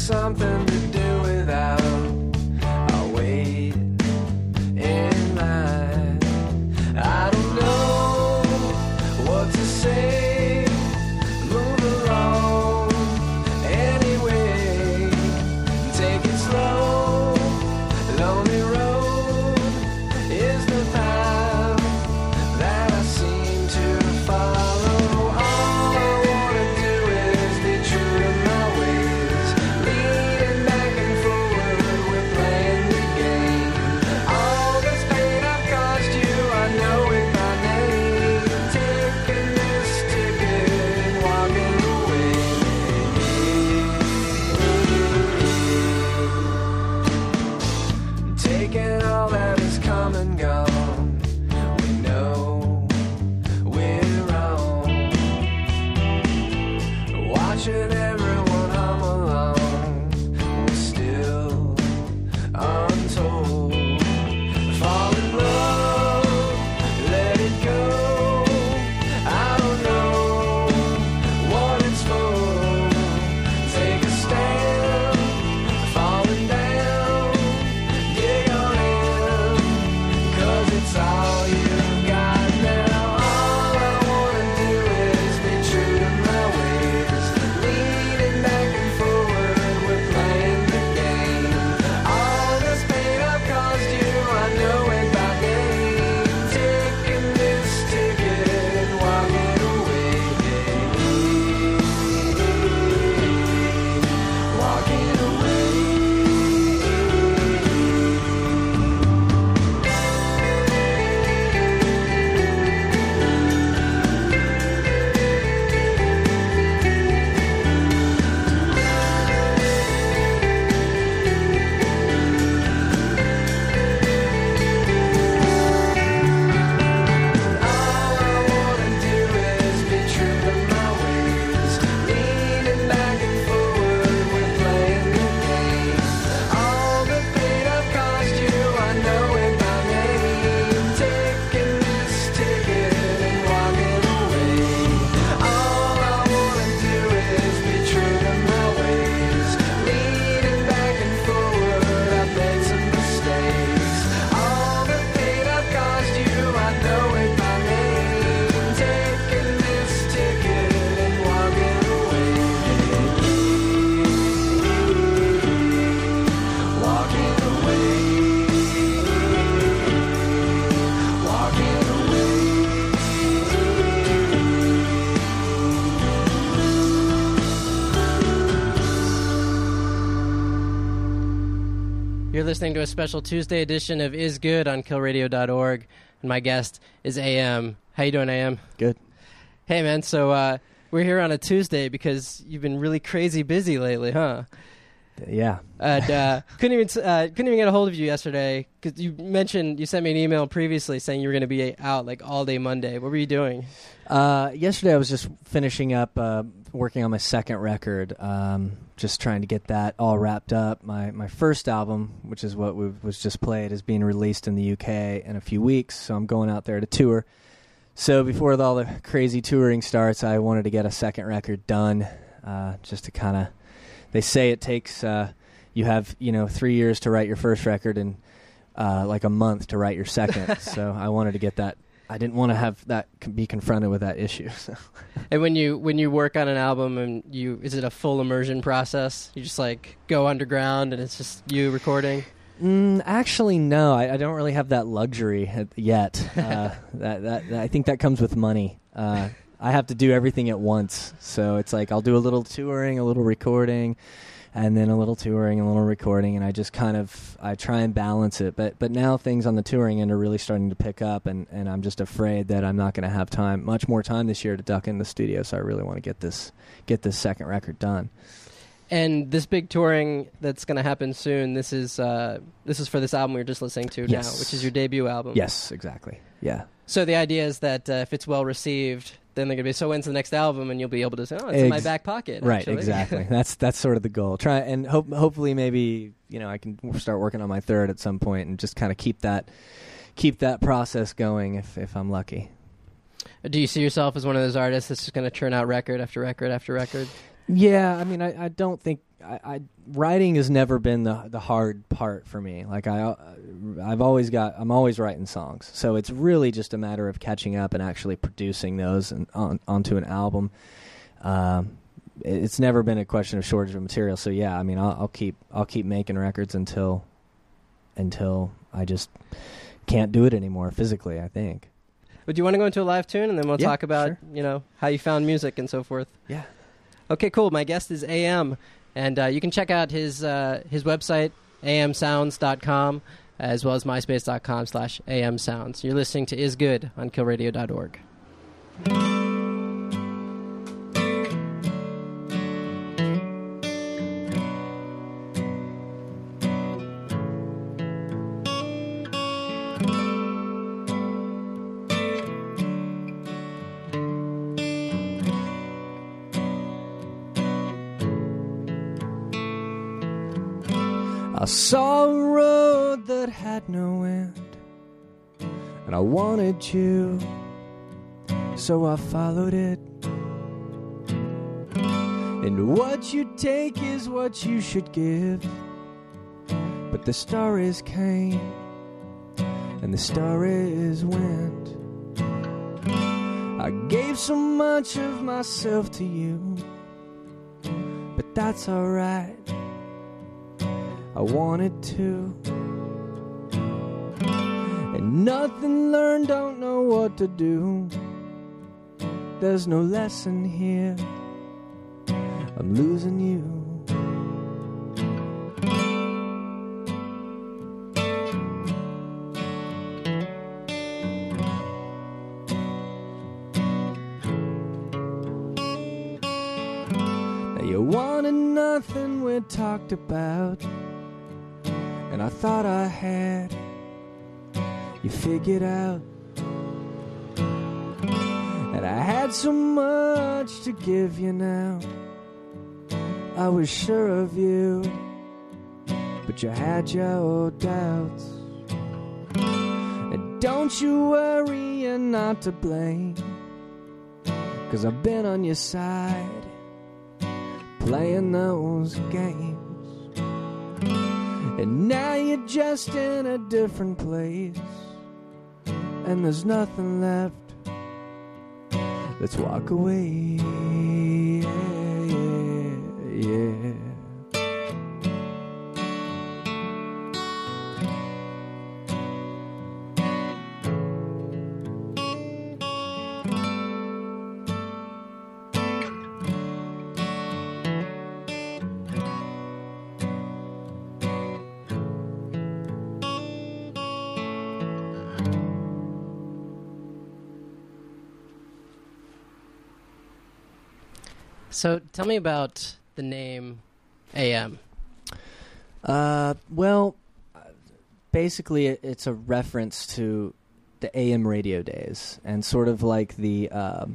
something to do without. I'll wait in line. I don't know what to say. Move along anyway. Take it slow. Lonely road is the path that I seem to follow. All I wanna do is be true to my ways, leaning back and forward, we're playing the game. All this pain I've caused you, I know it by name. Taking this ticket and walking away. Taking all that has come and gone, we know we're wrong. Watching everyone hum along, we're still untold. Fall in love, let it go. I don't know what it's for. Take a stand, falling down, dig on in, 'cause it's all you've got now. All I wanna do is be true to my ways, leaning back and forward, we're playing the game. All this pain I've caused you, I know it by name. Taking this ticket and walking away. Walking away. All I wanna do is be true to my ways, leaning back and forward, we're playing the game. All the pain I've caused you, I know it by name. Taking this ticket and walking away. All I wanna do is be true to my ways, leaning back and forward, I've made some mistakes. All the pain I've caused you, I know it by name. Taking this ticket and walking away. Walking away. Walking away. You're listening to a special Tuesday edition of Is Good on killradio.org, and my guest is AM. How you doing, AM? Good. Hey, man, so we're here on a Tuesday because you've been really crazy busy lately, huh? Yeah. And couldn't even get a hold of you yesterday because you sent me an email previously saying you were going to be out like all day Monday. What were you doing? Yesterday I was just finishing up working on my second record, just trying to get that all wrapped up. My first album, which is what was just played, is being released in the UK in a few weeks, so I'm going out there to tour. So before all the crazy touring starts, I wanted to get a second record done, just to kind of... They say it takes you have 3 years to write your first record and like a month to write your second. So I wanted to get that. I didn't want to have that be confronted with that issue. So. And when you work on an album, and is it a full immersion process? You just like go underground and it's just you recording? Actually, no. I don't really have that luxury yet. That I think that comes with money. I have to do everything at once. So it's like I'll do a little touring, a little recording, and then a little touring, a little recording, and I just I try and balance it. But now things on the touring end are really starting to pick up, and I'm just afraid that I'm not going to have much more time this year to duck in the studio. So I really want to get this second record done. And this big touring that's going to happen soon, this is for this album we're just listening to now, which is your debut album. Yes, exactly. Yeah. So the idea is that if it's well received, then they're going to be, so when's the next album? And you'll be able to say, oh, it's in my back pocket. Right, actually. exactly. That's sort of the goal. Try and hopefully maybe I can start working on my third at some point and just kind of keep that process going if I'm lucky. Do you see yourself as one of those artists that's just going to churn out record after record after record? Yeah, I mean, I don't think writing has never been the hard part for me. Like I'm always writing songs, so it's really just a matter of catching up and actually producing those and onto an album. It's never been a question of shortage of material. So yeah, I mean, I'll keep making records until I just can't do it anymore physically, I think. But do you want to go into a live tune, and then we'll Yeah, talk about sure. How you found music and so forth. Yeah. Okay, cool. My guest is AM, and you can check out his website, amsounds.com, as well as myspace.com/amsounds. You're listening to Is Good on killradio.org. I saw a road that had no end, and I wanted you, so I followed it. And what you take is what you should give. But the stories came, and the stories went. I gave so much of myself to you, but that's alright. I wanted to. And nothing learned, don't know what to do. There's no lesson here. I'm losing you. Now you wanted nothing we talked about, and I thought I had you figured out. And I had so much to give you now. I was sure of you, but you had your doubts. And don't you worry, you're not to blame, 'cause I've been on your side playing those games. And now you're just in a different place, and there's nothing left. Let's walk away. Yeah. So tell me about the name AM. Well, basically it's a reference to the AM radio days, and sort of like the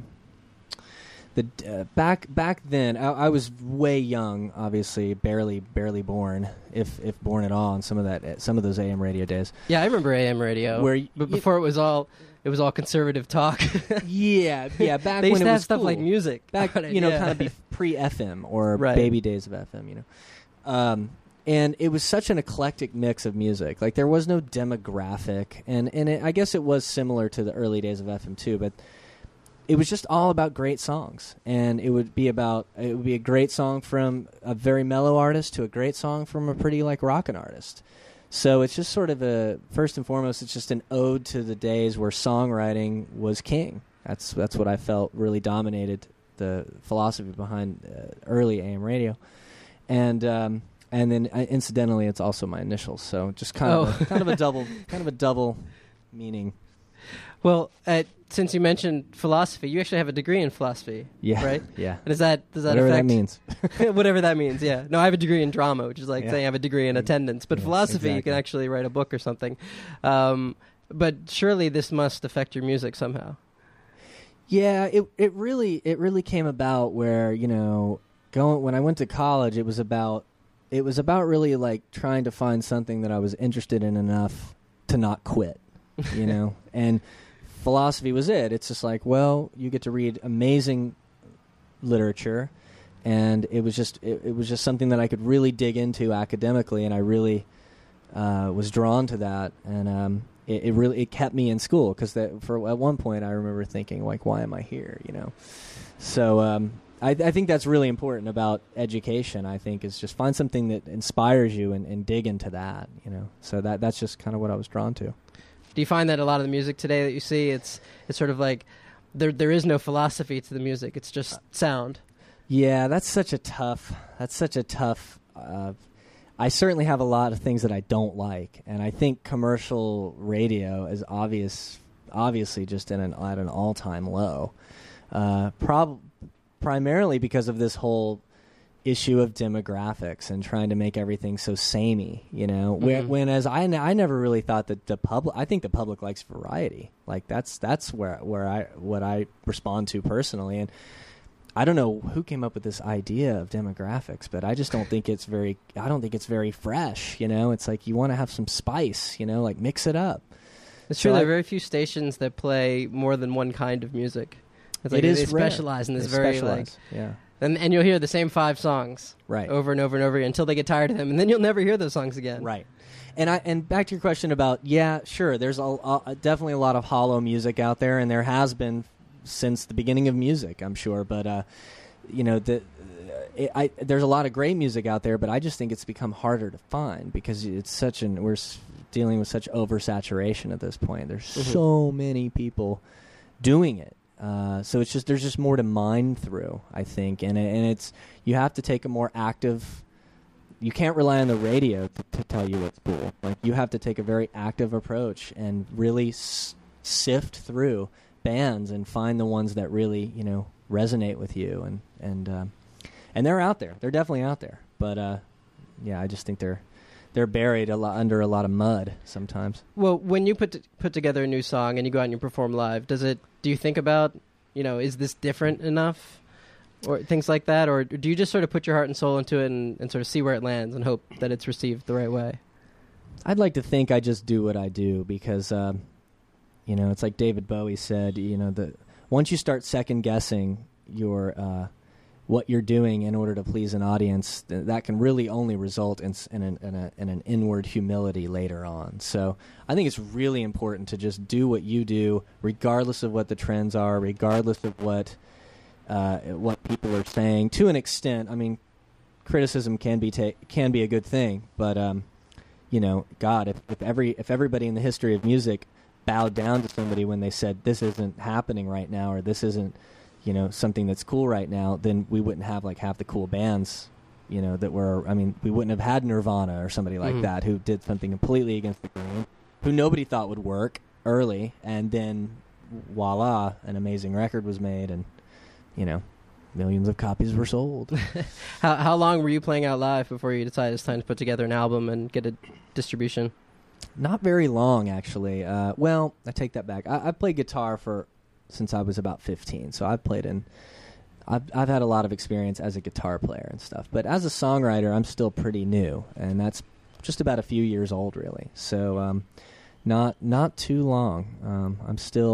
back then. I was way young, obviously, barely born, if born at all, on some of those AM radio days. Yeah, I remember AM radio. But before it was all conservative talk. yeah. Back they used when to it have was stuff cool. like music. Back, on it, kind of pre-FM or Right. baby days of FM, And it was such an eclectic mix of music. Like, there was no demographic, and I guess it was similar to the early days of FM too, but it was just all about great songs. And it would be a great song from a very mellow artist to a great song from a pretty rockin' artist. So it's just sort of first and foremost, it's just an ode to the days where songwriting was king. That's what I felt really dominated the philosophy behind early AM radio. And then incidentally, it's also my initials. So just kind of a double meaning. Well, since you mentioned philosophy, you actually have a degree in philosophy. Yeah. Right? Yeah. And does that Whatever affect... that means. Whatever that means, yeah. No, I have a degree in drama, which is like Yeah. saying I have a degree in attendance. But Yes, philosophy, you exactly. can actually write a book or something. But surely this must affect your music somehow. Yeah, it really came about where, when I went to college, it was about really trying to find something that I was interested in enough to not quit, and philosophy was it. It's just you get to read amazing literature, and it was just something that I could really dig into academically, and I really was drawn to that, and it kept me in school, because at one point I remember thinking, like, why am I here, you know? So I think that's really important about education. I think is just find something that inspires you and dig into that, you know. So that's just kind of what I was drawn to. Do you find that a lot of the music today that you see, it's sort of like there is no philosophy to the music, it's just sound? Yeah, that's such a tough. I certainly have a lot of things that I don't like, and I think commercial radio is obviously just at an all-time low. Primarily because of this whole issue of demographics and trying to make everything so samey, you know. Whereas I never really thought that the public. I think the public likes variety. Like that's what I respond to personally. And I don't know who came up with this idea of demographics, but I just don't think it's very. I don't think it's very fresh. You know, it's like you want to have some spice. You know, like mix it up. It's true. There are very few stations that play more than one kind of music. It's like they specialize in this very like, yeah. And you'll hear the same 5 songs right over and over and over again until they get tired of them, and then you'll never hear those songs again. Right. And back to your question about, yeah, sure, there's definitely a lot of hollow music out there, and there has been since the beginning of music, I'm sure. But you know, there's a lot of great music out there, but I just think it's become harder to find because it's we're dealing with such oversaturation at this point. There's so many people doing it. So there's just more to mine through, I think, and it's you have to take a more active. You can't rely on the radio to tell you what's cool. Like you have to take a very active approach and really sift through bands and find the ones that really resonate with you, and they're out there. They're definitely out there, but yeah, I just think they're buried under a lot of mud sometimes. Well, when you put together a new song and you go out and you perform live, do you think about, is this different enough or things like that? Or do you just sort of put your heart and soul into it and sort of see where it lands and hope that it's received the right way? I'd like to think I just do what I do because, it's like David Bowie said, once you start second guessing what you're doing in order to please an audience, that can really only result in an inward humility later on. So I think it's really important to just do what you do, regardless of what the trends are, regardless of what people are saying. To an extent, I mean, criticism can be a good thing, but God, if everybody in the history of music bowed down to somebody when they said this isn't happening right now or this isn't something that's cool right now, then we wouldn't have like half the cool bands, that were, we wouldn't have had Nirvana or somebody like that who did something completely against the grain, who nobody thought would work early, and then voila, an amazing record was made, and, millions of copies were sold. How long were you playing out live before you decided it's time to put together an album and get a distribution? Not very long, actually. Well, I take that back. I played guitar since I was about 15, so I've had a lot of experience as a guitar player and stuff. But as a songwriter, I'm still pretty new, and that's just about a few years old, really. So, not too long. I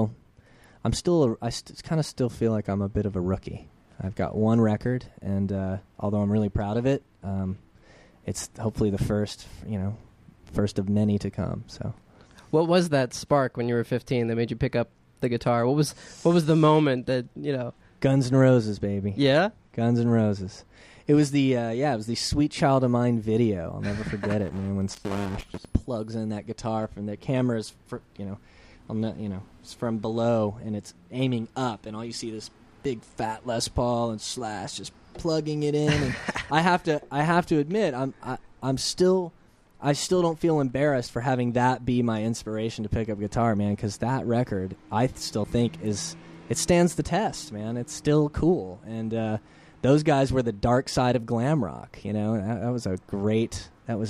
kind of still feel like I'm a bit of a rookie. I've got one record, and although I'm really proud of it, it's hopefully the first of many to come. So, what was that spark when you were 15 that made you pick up the guitar? What was the moment that Guns N' Roses, baby. Yeah, Guns N' Roses. It was the Sweet Child of Mine video. I'll never forget it. And when Slash just plugs in that guitar from the cameras, it's from below and it's aiming up, and all you see this big fat Les Paul and Slash just plugging it in. And I have to admit, I still don't feel embarrassed for having that be my inspiration to pick up guitar, man, because that record, I still think it stands the test, man. It's still cool. And those guys were the dark side of glam rock, That was a great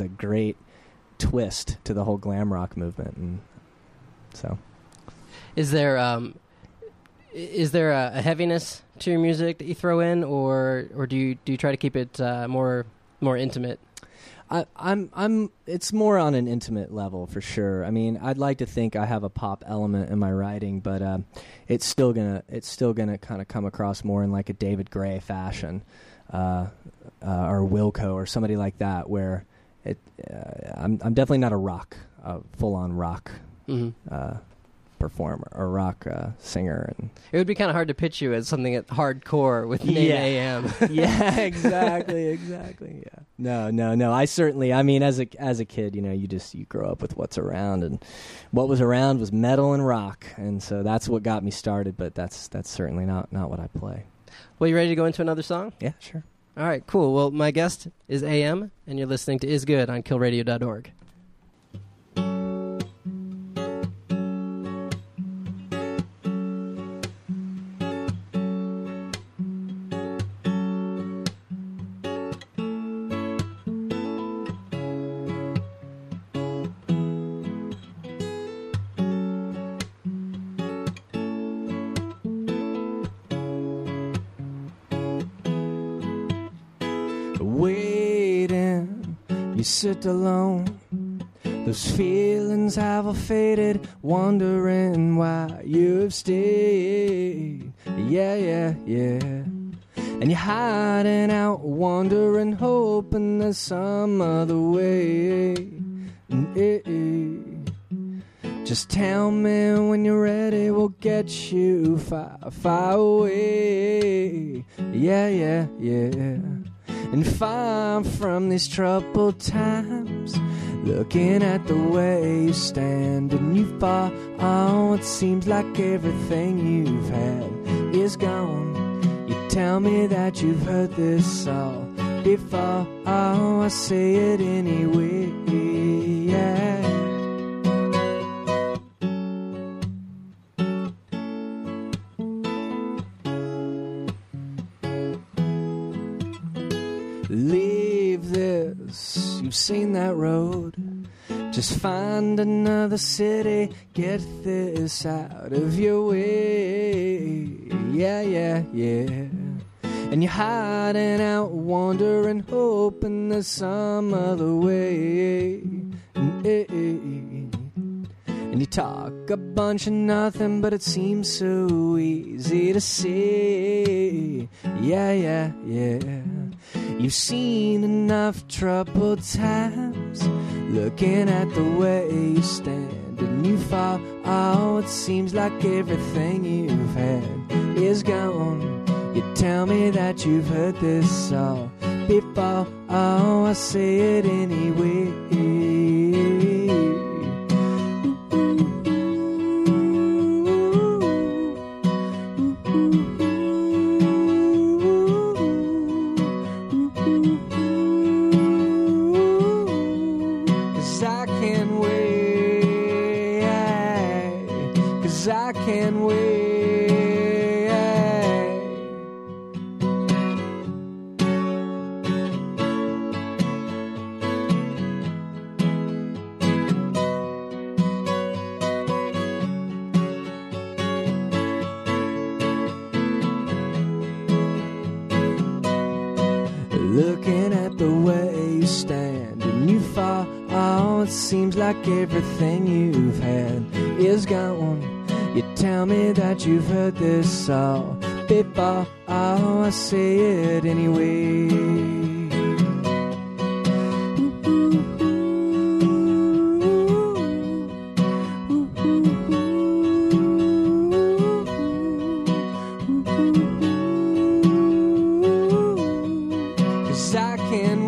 twist to the whole glam rock movement. And so, is there a heaviness to your music that you throw in, or do you try to keep it more intimate? I'm. It's more on an intimate level for sure. I mean, I'd like to think I have a pop element in my writing, but it's still gonna kind of come across more in like a David Gray fashion, or Wilco or somebody like that, where I'm definitely not a full on rock performer or rock singer. And it would be kind of hard to pitch you as something at hardcore with name AM. Yeah, exactly. Yeah. No. I certainly. I mean, as a kid, you grow up with what's around, and what was around was metal and rock, and so that's what got me started. But that's certainly not what I play. Well, you ready to go into another song? Yeah, sure. All right, cool. Well, my guest is AM, and you're listening to Is Good on killradio.org. Waiting, you sit alone. Those feelings have all faded, wondering why you've stayed. Yeah. And you're hiding out, wondering, hoping there's some other way. Just tell me when you're ready, we'll get you far away. Yeah. And far from these troubled times, looking at the way you stand and you fall. Oh, it seems like everything you've had is gone. You tell me that you've heard this all before. Oh, I say it anyway. Yeah. Leave this, you've seen that road. Just find another city, get this out of your way. Yeah. And you're hiding out, wondering, hoping there's some other way. And you talk a bunch of nothing, but it seems so easy to see. Yeah. You've seen enough troubled times, looking at the way you stand and you fall. Oh, it seems like everything you've had is gone. You tell me that you've heard this all before. Oh, I say it anyway. I can't wait. Looking at the way you stand and you fall. Oh, it seems like everything you've had is gone. You tell me that you've heard this all before. Oh, I say it anyway. Cause I can't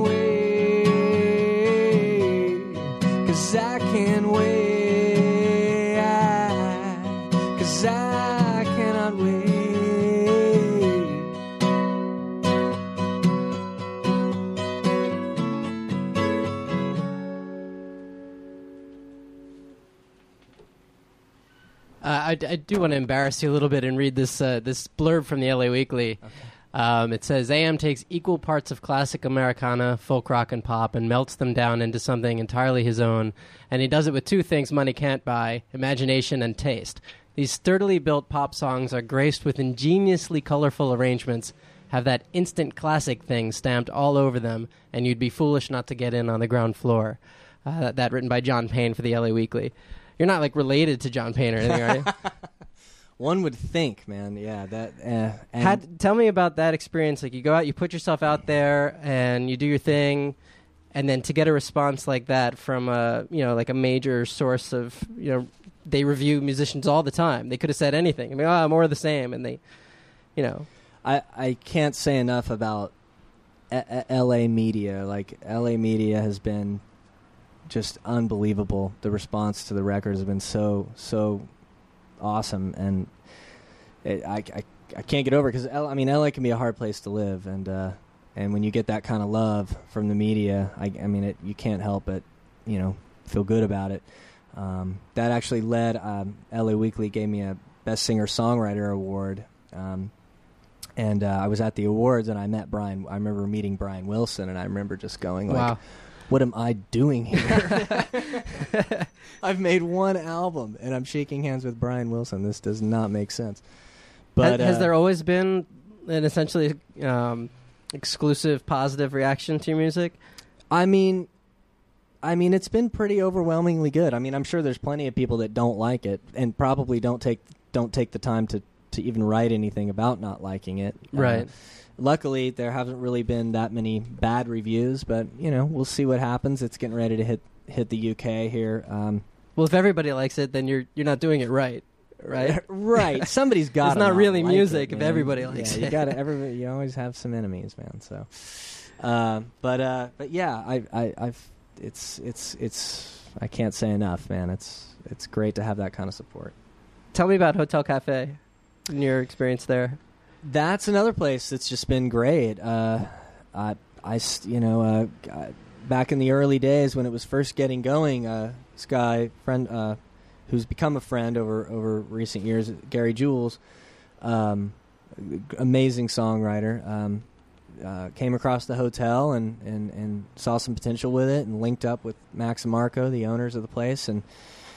wait. Cause I can't wait. I cannot wait. I do want to embarrass you a little bit and read this blurb from the LA Weekly. Okay. It says, AM takes equal parts of classic Americana, folk rock, and pop and melts them down into something entirely his own. And he does it with two things money can't buy, imagination and taste. These sturdily built pop songs are graced with ingeniously colorful arrangements, have that instant classic thing stamped all over them, and you'd be foolish not to get in on the ground floor. That written by John Payne for the LA Weekly. You're not like related to John Payne or anything, are you? One would think, man. Yeah, that. Tell me about that experience. Like, you go out, you put yourself out there, and you do your thing, and then to get a response like that from a major source of, they review musicians all the time. They could have said anything. I mean, more of the same, and they, I can't say enough about LA media. Like, LA media has been just unbelievable. The response to the records has been so awesome, and I can't get over it, because LA can be a hard place to live, and when you get that kind of love from the media, you can't help but feel good about it. That actually led LA Weekly gave me a Best Singer-Songwriter award, and I was at the awards, and I met Brian. I remember meeting Brian Wilson, and I remember just going like, wow. What am I doing here? I've made one album, and I'm shaking hands with Brian Wilson. This does not make sense. But has there always been an essentially exclusive positive reaction to your music? I mean, it's been pretty overwhelmingly good. I mean, I'm sure there's plenty of people that don't like it, and probably don't take the time to even write anything about not liking it. Right. Luckily, there haven't really been that many bad reviews, but we'll see what happens. It's getting ready to hit the UK here. Well, if everybody likes it, then you're not doing it right. Right. Somebody's got. It's not really like music if if everybody likes it. You got everybody. You always have some enemies, man. So, but yeah, it's I can't say enough, man. It's great to have that kind of support. Tell me about Hotel Cafe and your experience there. That's another place that's just been great. Back in the early days when it was first getting going, this guy, friend, who's become a friend over recent years, Gary Jules, amazing songwriter, came across the hotel and saw some potential with it, and linked up with Max and Marco, the owners of the place, and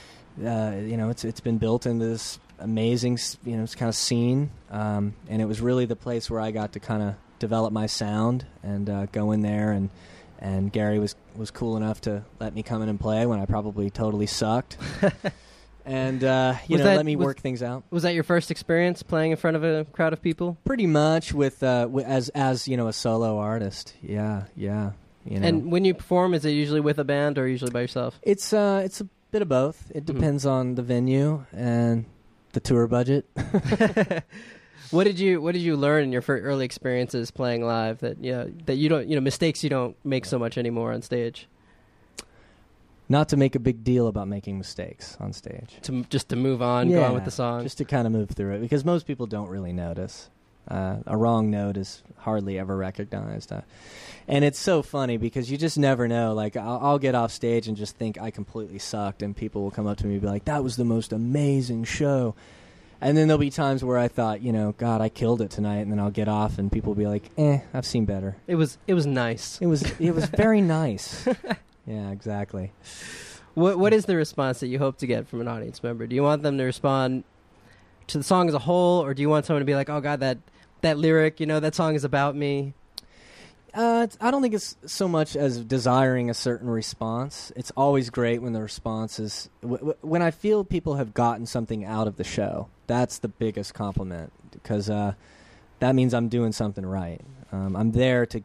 it's been built into this amazing, it's kind of scene, and it was really the place where I got to kind of develop my sound and go in there, and Gary was cool enough to let me come in and play when I probably totally sucked, and let me work things out. Was that your first experience playing in front of a crowd of people? Pretty much, with as a solo artist. Yeah. And when you perform, is it usually with a band or usually by yourself? It's a bit of both. It depends on the venue and the tour budget. What did you learn in your early experiences playing live that you don't mistakes you don't make so much anymore on stage? Not to make a big deal about making mistakes on stage. Just to move on, go on with the song. Just to kind of move through it, because most people don't really notice. A wrong note is hardly ever recognized. And it's so funny because you just never know. Like, I'll get off stage and just think I completely sucked, and people will come up to me and be like, that was the most amazing show. And then there'll be times where I thought, God, I killed it tonight, and then I'll get off and people will be like, I've seen better. It was nice. It was very nice. Yeah, exactly. What is the response that you hope to get from an audience member? Do you want them to respond to the song as a whole, or do you want someone to be like, oh God, that lyric, that song is about me? I don't think it's so much as desiring a certain response. It's always great when the response is... when I feel people have gotten something out of the show, that's the biggest compliment, because that means I'm doing something right. I'm there to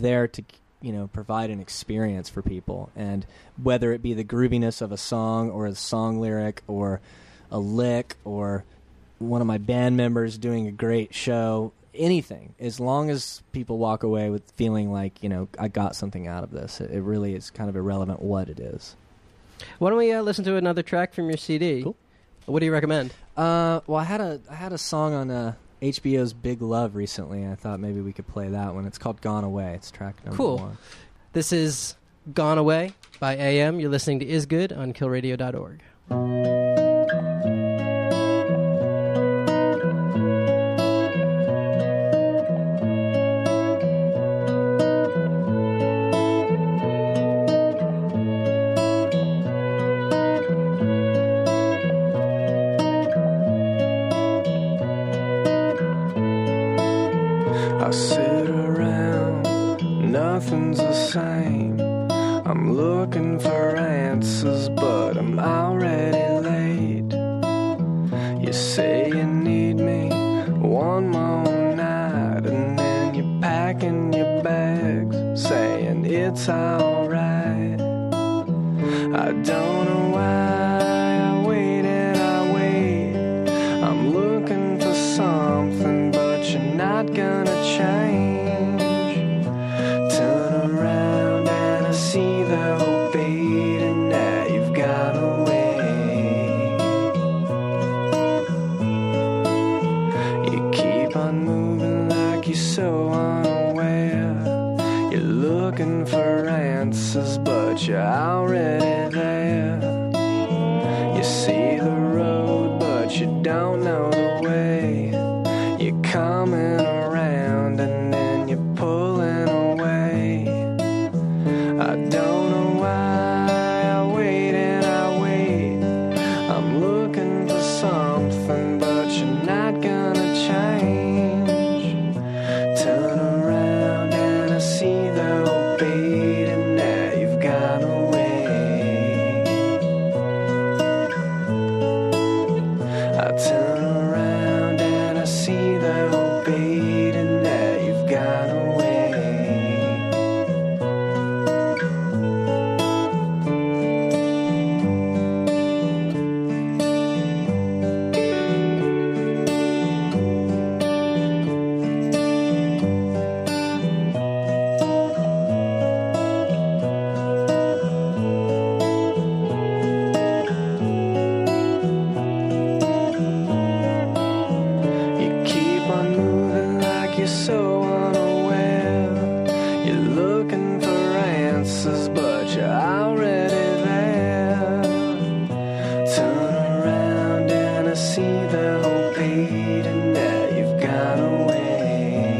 provide an experience for people, and whether it be the grooviness of a song or a song lyric or a lick or one of my band members doing a great show, anything, as long as people walk away with feeling like, I got something out of this, it really is kind of irrelevant what it is. Why don't we listen to another track from your CD? Cool. What do you recommend? Well, I had a song on HBO's Big Love recently. I thought maybe we could play that one. It's called Gone Away. It's track number 1. This is Gone Away by AM. You're listening to Is Good on killradio.org. I see nothing's the same. I'm looking for answers, but I'm already late. You say you need me one more night, and then you're packing your bags, saying it's alright. I don't know why I wait and I wait. I'm looking for something, but you're not gonna change. Turn around and I see the whole fading. Now you've gone away. You keep on moving like you're so unaware. You're looking for answers, but you're already there. You see the road, but you don't know the way. You're coming around and then you're pulling away. I don't know why I wait and I wait. I'm looking for something, but you're not gonna change. Turn around and I see the whole fade, and now you've gone away. I turn around and I see the whole fade, and now you've gone away. You keep on moving like you're so unaware. You're looking for answers, but you're already there. Turn around and I see the whole fade, and now you've gone away.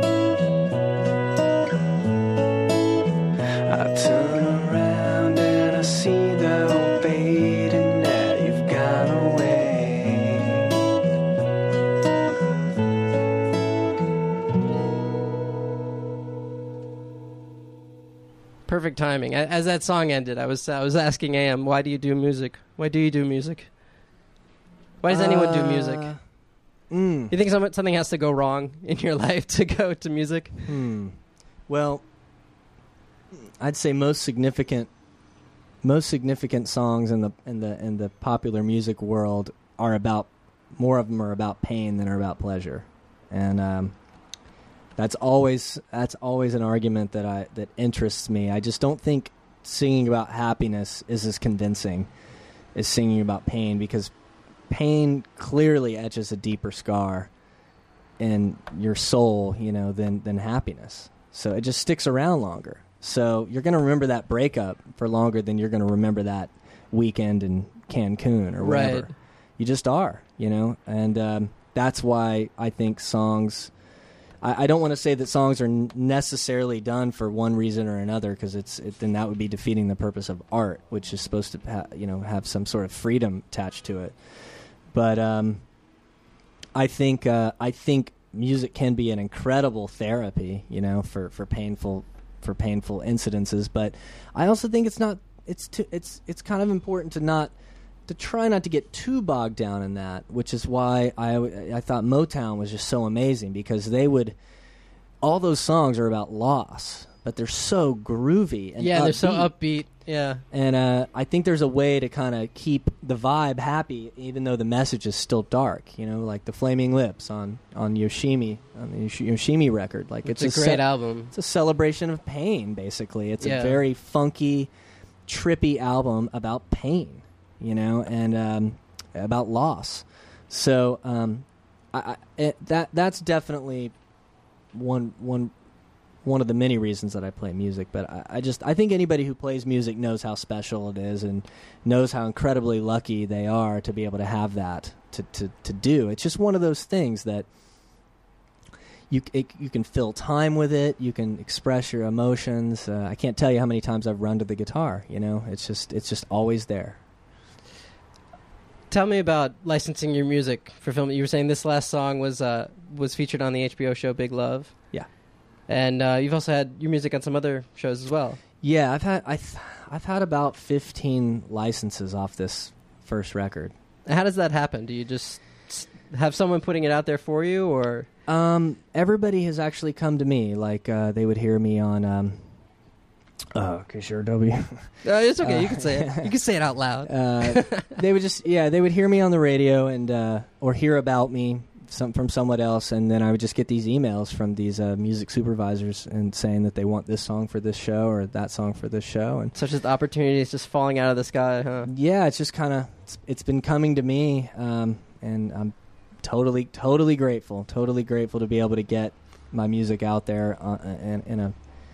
I turn around and I see the whole fade, and now you've gone away. Perfect timing. As that song ended, I was asking AM, why do you do music? Why do you do music? Why does anyone do music? You think something has to go wrong in your life to go to music? Well, I'd say most significant songs in the popular music world are about, more of them are about pain than are about pleasure, and that's always an argument that interests me. I just don't think singing about happiness is as convincing as singing about pain, because pain clearly etches a deeper scar in your soul, than happiness. So it just sticks around longer. So you're going to remember that breakup for longer than you're going to remember that weekend in Cancun or whatever. Right. You just are, and that's why I think songs. I don't want to say that songs are necessarily done for one reason or another, because then that would be defeating the purpose of art, which is supposed to have some sort of freedom attached to it. But I think music can be an incredible therapy, for painful incidences. But I also think it's kind of important to try not to get too bogged down in that, which is why I thought Motown was just so amazing, because all those songs are about loss, but they're so groovy and they're so upbeat. Yeah, and I think there's a way to kind of keep the vibe happy, even though the message is still dark. Like the Flaming Lips on Yoshimi, on the Yoshimi record. Like it's a great album. It's a celebration of pain, basically. It's a Yeah. very funky, trippy album about pain. And about loss. So that's definitely one of the many reasons that I play music. But I think anybody who plays music knows how special it is, and knows how incredibly lucky they are to be able to have that to do. It's just one of those things that you can fill time with it. You can express your emotions. I can't tell you how many times I've run to the guitar. It's just always there. Tell me about licensing your music for film. You were saying this last song was featured on the HBO show Big Love. Yeah. And you've also had your music on some other shows as well. Yeah, I've had about 15 licenses off this first record. How does that happen? Do you just have someone putting it out there for you, or? Everybody has actually come to me. Like they would hear me on KSRW. It's okay. You can say it. You can say it out loud. They would they would hear me on the radio and or hear about me from someone else, and then I would just get these emails from these music supervisors and saying that they want this song for this show or that song for this show. And such as the opportunities just falling out of the sky, huh? Yeah, it's just kind of it's been coming to me, and I'm totally grateful to be able to get my music out there in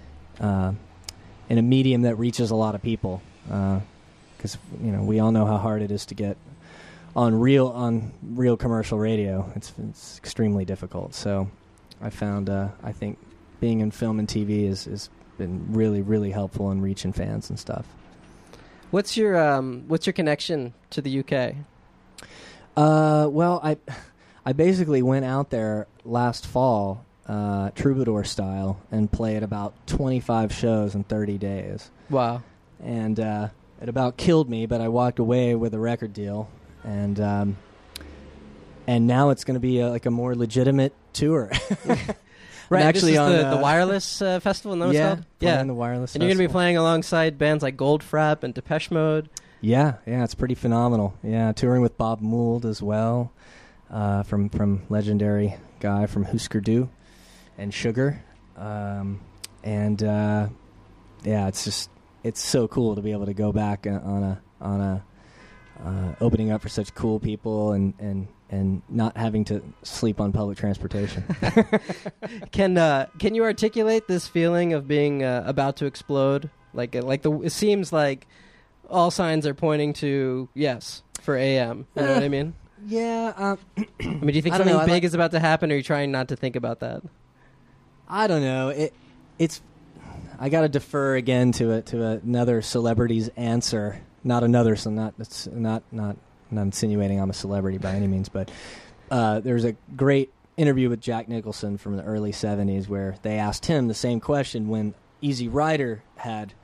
a medium that reaches a lot of people, because we all know how hard it is to get on real commercial radio. It's extremely difficult. So I found I think being in film and TV has been really helpful in reaching fans and stuff. What's your connection to the UK? Well, I basically went out there last fall, troubadour style, and played about 25 shows in 30 days. Wow. And it about killed me, but I walked away with a record deal. And now it's going to be like a more legitimate tour. Right, actually, this is on the Wireless Festival, no? Yeah, Yeah, the Wireless and you're going to be Festival. playing alongside bands like Goldfrapp and Depeche Mode. Yeah, it's pretty phenomenal. Yeah, touring with Bob Mould as well, from legendary guy from Husker Du and Sugar, it's so cool to be able to go back on a opening up for such cool people and not having to sleep on public transportation. Can you articulate this feeling of being about to explode? It seems like all signs are pointing to yes for AM. You know what I mean? Yeah. I mean, do you think I don't something know, big is about to happen, or are you trying not to think about that? I don't know. It's. I got to defer again to another celebrity's answer. Not another, so not insinuating I'm a celebrity by any means, but there's a great interview with Jack Nicholson from the early 70s where they asked him the same question when Easy Rider had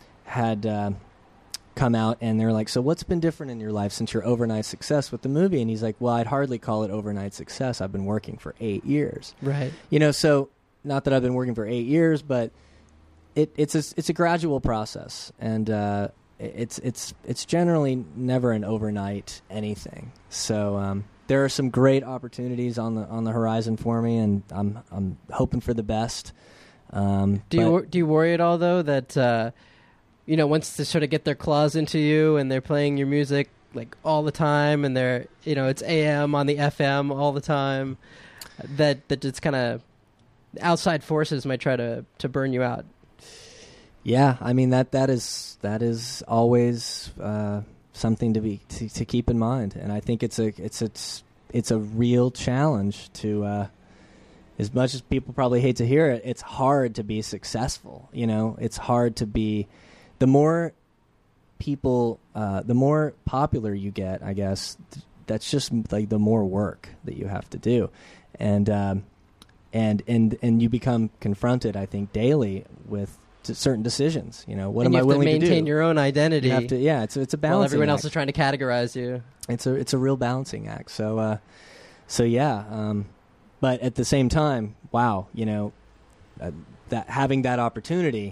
come out, and they're like, so what's been different in your life since your overnight success with the movie? And he's like, well, I'd hardly call it overnight success. I've been working for 8 years. Right. So not that I've been working for 8 years, but it's a gradual process, and it's generally never an overnight anything. So there are some great opportunities on the horizon for me, and I'm hoping for the best. Do you worry at all though that once they sort of get their claws into you and they're playing your music like all the time, and they're it's AM on the FM all the time, that it's kind of outside forces might try to burn you out? Yeah, I mean that is always something to keep in mind, and I think it's a real challenge to. As much as people probably hate to hear it, it's hard to be successful. It's hard to be. The more people, the more popular you get, I guess. That's just like the more work that you have to do, and you become confronted, I think, daily with certain decisions. What am I willing to do? You have to maintain your own identity. You have to, yeah, it's a balancing while everyone act. else is trying to categorize you. It's a real balancing act. So yeah. But at the same time, wow, that having that opportunity,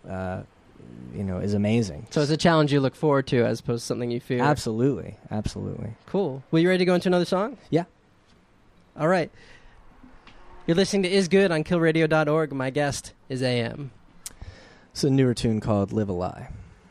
is amazing. So it's a challenge you look forward to as opposed to something you fear. Absolutely. Cool. Well, you ready to go into another song? Yeah. All right. You're listening to Is Good on killradio.org. My guest is AM. It's a newer tune called Live a Lie.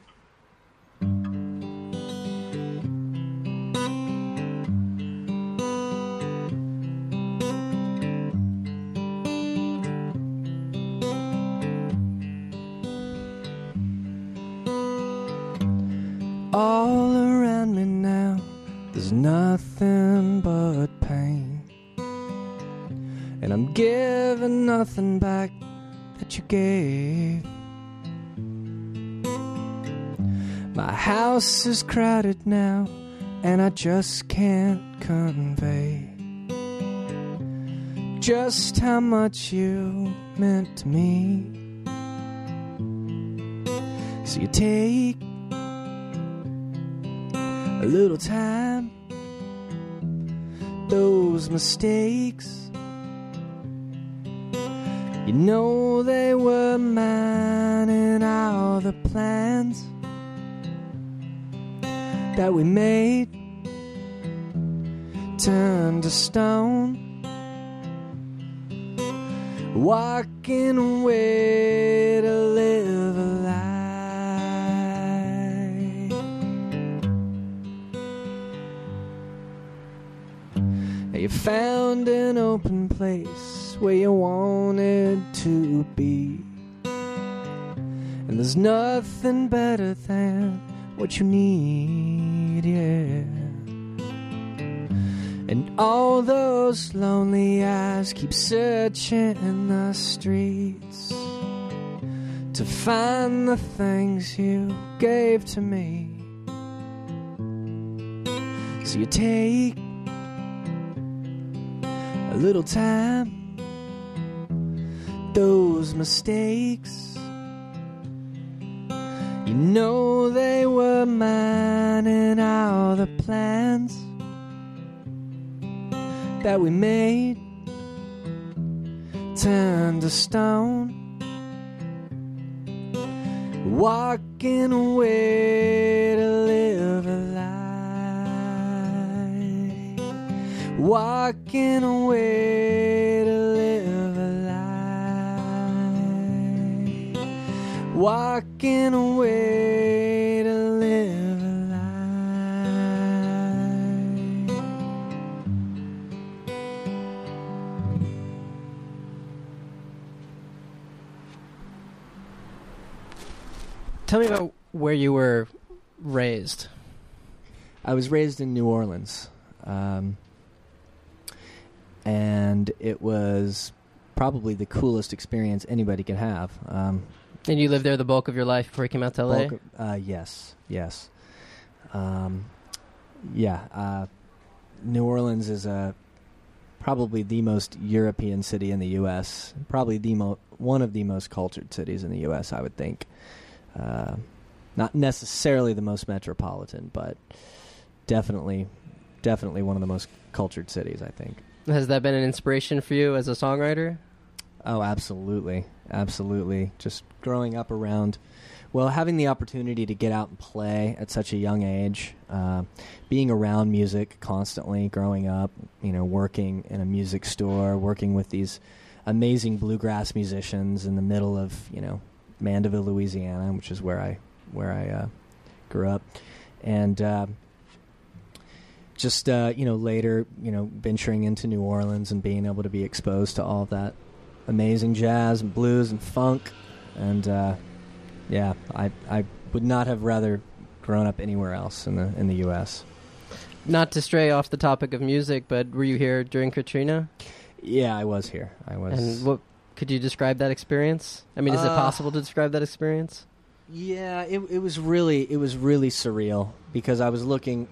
All around me now, there's nothing but pain, and I'm giving nothing back that you gave. My house is crowded now, and I just can't convey just how much you meant to me. So you take a little time, those mistakes, you know they were mine, and all the plans that we made turned to stone. Walking away to live a lie. You found an open place where you wanted to be, and there's nothing better than what you need, yeah. And all those lonely eyes keep searching in the streets to find the things you gave to me. So you take a little time, those mistakes, you know they were mine, and all the plans that we made turned to stone. Walking away to live a lie. Walking away to live a lie. Walking away to live a lie. Tell me about where you were raised. I was raised in New Orleans, and it was probably the coolest experience anybody could have. And you lived there the bulk of your life before you came out to LA? Yes. New Orleans is probably the most European city in the U.S., probably one of the most cultured cities in the U.S., I would think. Not necessarily the most metropolitan, but definitely one of the most cultured cities, I think. Has that been an inspiration for you as a songwriter? Oh, absolutely. Just growing up around, having the opportunity to get out and play at such a young age, being around music constantly, growing up, working in a music store, working with these amazing bluegrass musicians in the middle of, Mandeville, Louisiana, which is where I grew up, and later, venturing into New Orleans and being able to be exposed to all of that amazing jazz and blues and funk, and I would not have rather grown up anywhere else in the U.S. Not to stray off the topic of music, but were you here during Katrina? Yeah, I was here. And what could you describe that experience? I mean, is it possible to describe that experience? Yeah, it was really surreal, because I was looking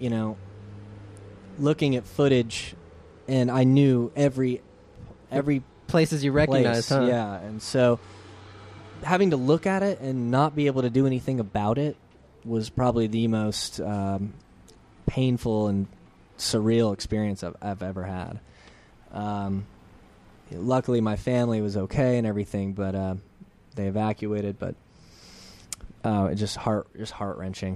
at footage, and I knew every places you recognized, place, huh? Yeah, and so having to look at it and not be able to do anything about it was probably the most painful and surreal experience I've ever had. Luckily, my family was okay and everything, but they evacuated. But it just heart-wrenching.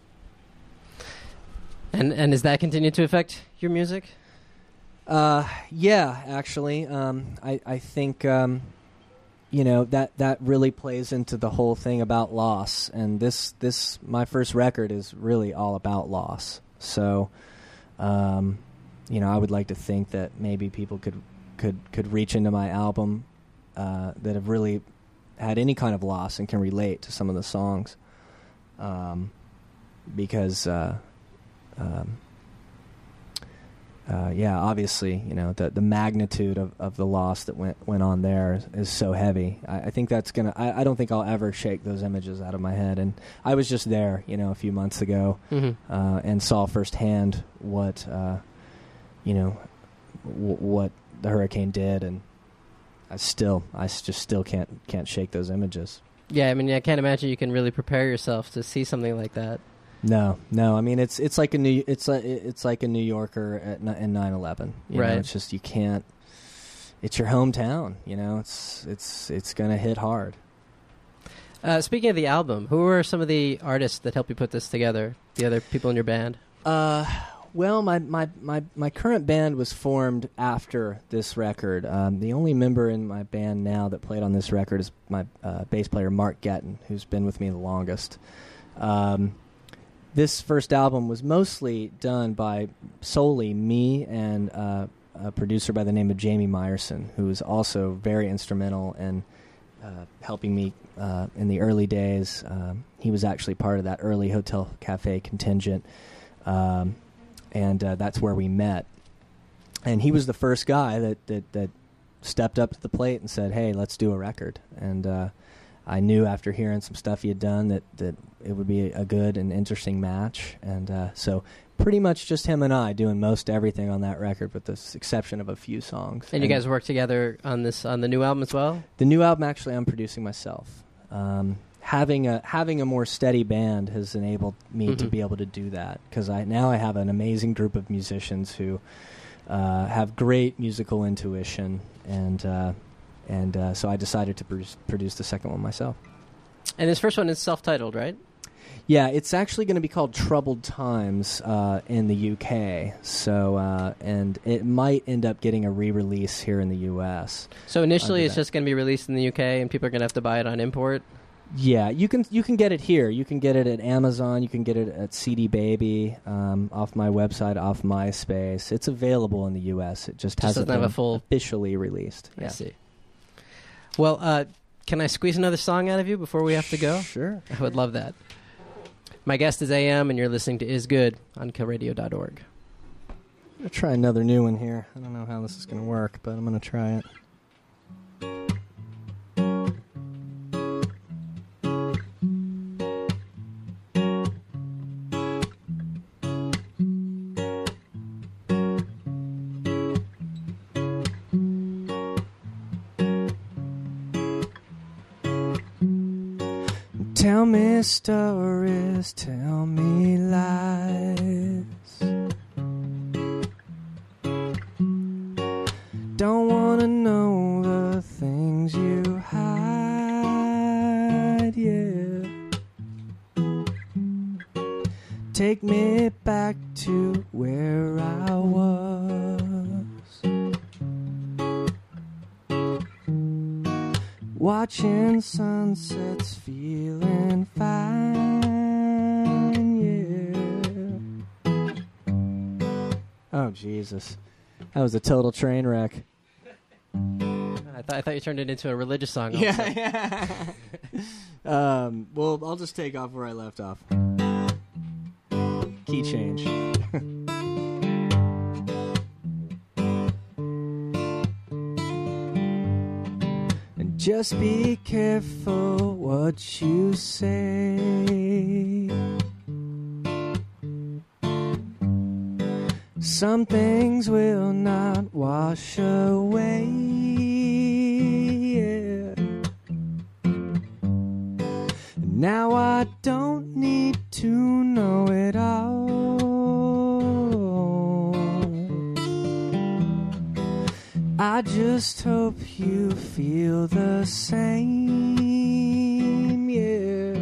And does that continue to affect your music? Yeah, actually, I think that really plays into the whole thing about loss. And this my first record is really all about loss. So, I would like to think that maybe people could reach into my album that have really had any kind of loss and can relate to some of the songs, because obviously, the magnitude of the loss that went on there is so heavy. I think that's I don't think I'll ever shake those images out of my head. And I was just there, a few months ago, and saw firsthand what, what the hurricane did, and I just still can't shake those images. Yeah, I mean, I can't imagine you can really prepare yourself to see something like that. No. I mean, it's like a New Yorker in 9/11. Right. It's just you can't. It's your hometown. It's gonna hit hard. Speaking of the album, who are some of the artists that helped you put this together? The other people in your band? Well, my current band was formed after this record. The only member in my band now that played on this record is my bass player, Mark Getton, who's been with me the longest. This first album was mostly done by solely me and a producer by the name of Jamie Meyerson, who was also very instrumental in helping me in the early days. He was actually part of that early Hotel Cafe contingent. And that's where we met. And he was the first guy that stepped up to the plate and said, "Hey, let's do a record." And I knew after hearing some stuff he had done that it would be a good and interesting match. And so pretty much just him and I doing most everything on that record, with the exception of a few songs. And you guys work together on the new album as well? The new album, actually, I'm producing myself. Having a more steady band has enabled me to be able to do that, because now I have an amazing group of musicians who have great musical intuition, and so I decided to produce the second one myself. And this first one is self-titled, right? Yeah, it's actually going to be called Troubled Times in the UK, so and it might end up getting a re-release here in the US. So initially it's just going to be released in the UK and people are going to have to buy it on import? Yeah, you can get it here. You can get it at Amazon. You can get it at CD Baby, off my website, off MySpace. It's available in the U.S. It just hasn't doesn't been have a full officially released. I Yeah. see. Well, can I squeeze another song out of you before we have to go? Sure. I would love that. My guest is AM, and you're listening to Is Good on killradio.org. I'm going to try another new one here. I don't know how this is going to work, but I'm going to try it. Tell me stories, tell me lies. Don't wanna know the things you hide, yeah. Take me back to where I was. Watching sunsets, feeling fine, yeah. Oh, Jesus. That was a total train wreck. I thought you turned it into a religious song also. Yeah. Well, I'll just take off where I left off. Key change. Just be careful what you say. Some things will not wash away. Yeah. Now I don't need to know it all. I just hope you feel the same, yeah.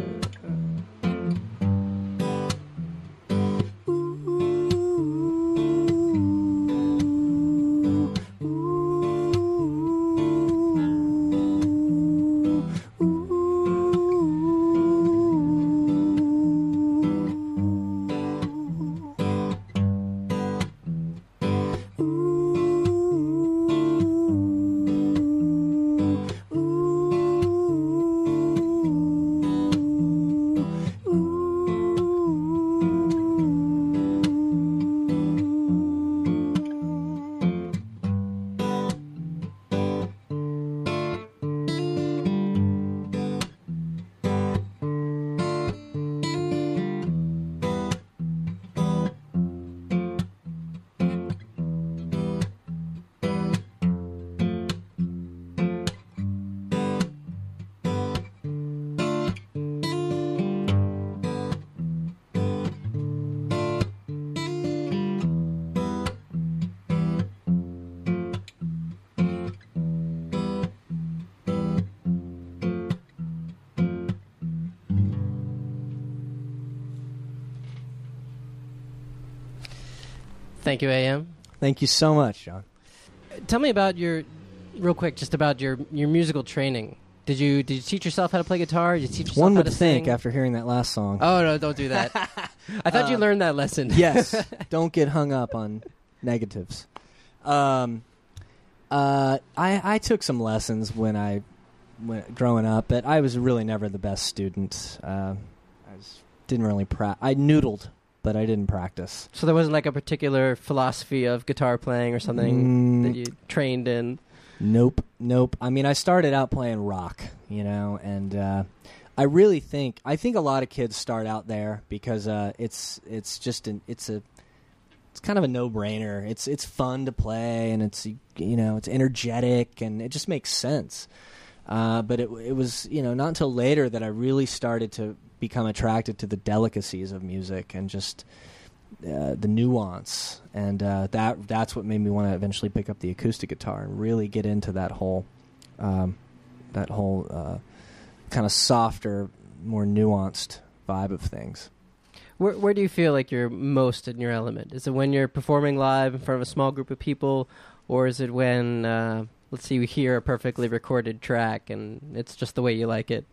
Thank you, AM. Thank you so much, John. Tell me about real quick, just about your musical training. Did you teach yourself how to play guitar? Did you teach yourself One how would to think sing? after hearing that last song. Oh, no, don't do that. I thought you learned that lesson. Yes, don't get hung up on negatives. I took some lessons when growing up, but I was really never the best student. Didn't really I noodled, but I didn't practice. So there wasn't like a particular philosophy of guitar playing or something that you trained in? Nope. I mean, I started out playing rock, and I really think a lot of kids start out there because it's kind of a no-brainer. It's fun to play, and it's energetic, and it just makes sense. But it was not until later that I really started to become attracted to the delicacies of music and just the nuance, and that's what made me want to eventually pick up the acoustic guitar and really get into that whole kind of softer, more nuanced vibe of things. Where do you feel like you're most in your element? Is it when you're performing live in front of a small group of people, or is it when let's say you hear a perfectly recorded track and it's just the way you like it?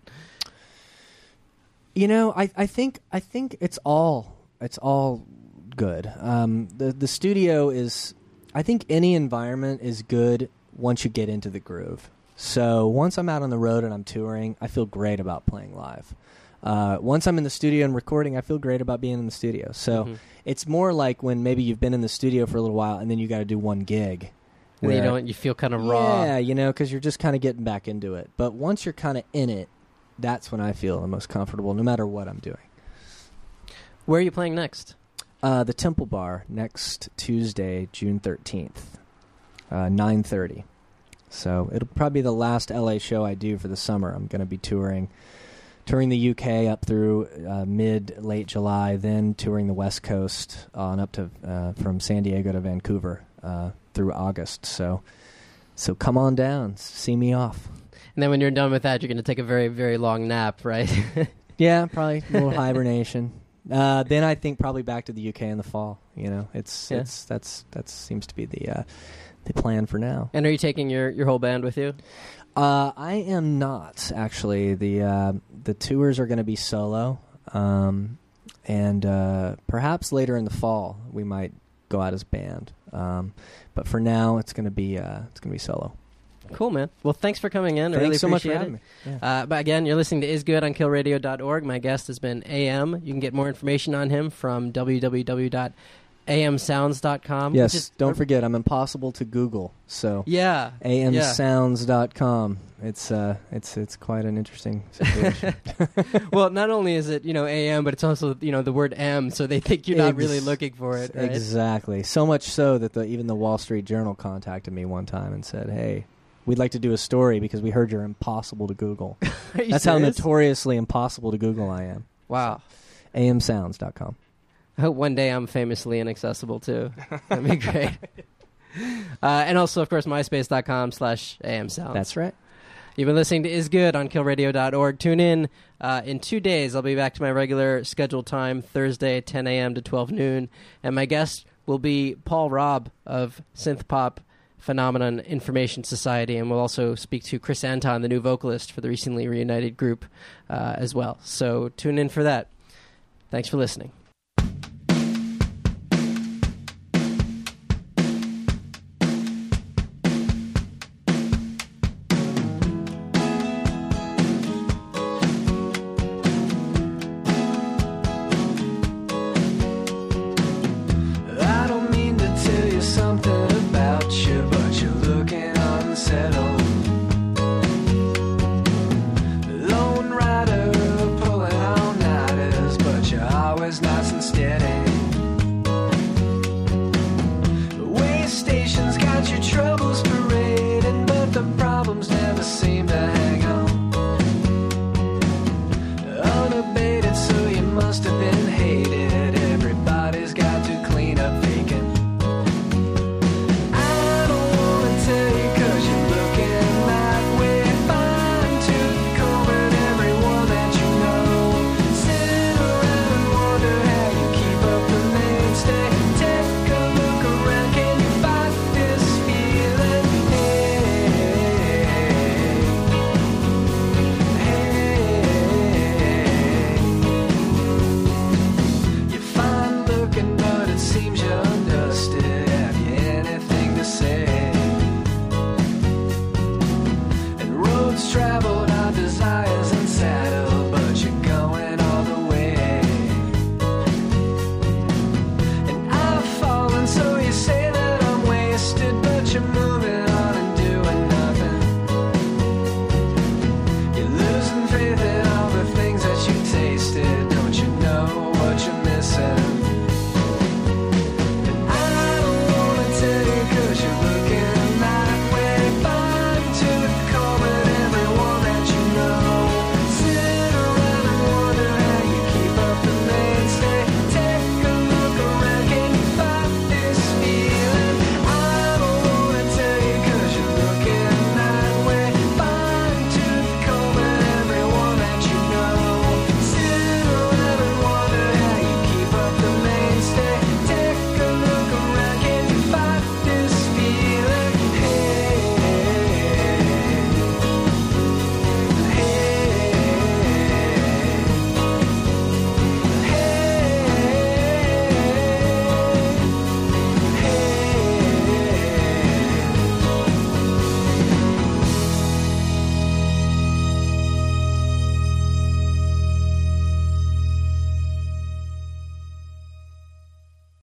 I think it's all good. The studio is, I think any environment is good once you get into the groove. So once I'm out on the road and I'm touring, I feel great about playing live. Once I'm in the studio and recording, I feel great about being in the studio. So it's more like when maybe you've been in the studio for a little while and then you got to do one gig. And you feel kind of raw. Yeah, because you're just kind of getting back into it. But once you're kind of in it, that's when I feel the most comfortable, no matter what I'm doing. Where are you playing next? The Temple Bar next Tuesday, June 13th, 9:30. So it'll probably be the last LA show I do for the summer. I'm going to be touring the UK up through late July, then touring the West Coast on up to from San Diego to Vancouver through August. So come on down, see me off. And then when you're done with that, you're going to take a very, very long nap, right? Yeah, probably a little hibernation. Then I think probably back to the UK in the fall. That seems to be the plan for now. And are you taking your whole band with you? I am not, actually. The tours are going to be solo, and perhaps later in the fall we might go out as band. But for now, it's going to be solo. Cool, man. Well, thanks for coming in. I Thanks really so much for appreciate having it. me. Yeah. But again, you're listening to isgood.killradio.org. My guest has been AM. You can get more information on him from www.amsounds.com. Yes, don't forget, I'm impossible to Google. So yeah, amsounds.com. It's quite an interesting situation. Well, not only is it AM, but it's also the word M, so they think you're not really looking for it. Right? Exactly. So much so that even the Wall Street Journal contacted me one time and said, "Hey, we'd like to do a story because we heard you're impossible to Google." That's how notoriously impossible to Google I am. Wow. amsounds.com. I hope one day I'm famously inaccessible too. That'd be great. And also, of course, myspace.com/amsounds. That's right. You've been listening to Is Good on killradio.org. Tune in 2 days. I'll be back to my regular scheduled time, Thursday, 10 a.m. to 12 noon. And my guest will be Paul Robb of Synth Pop Phenomenon Information Society. And we'll also speak to Chris Anton, the new vocalist for the recently reunited group as well. So tune in for that. Thanks for listening.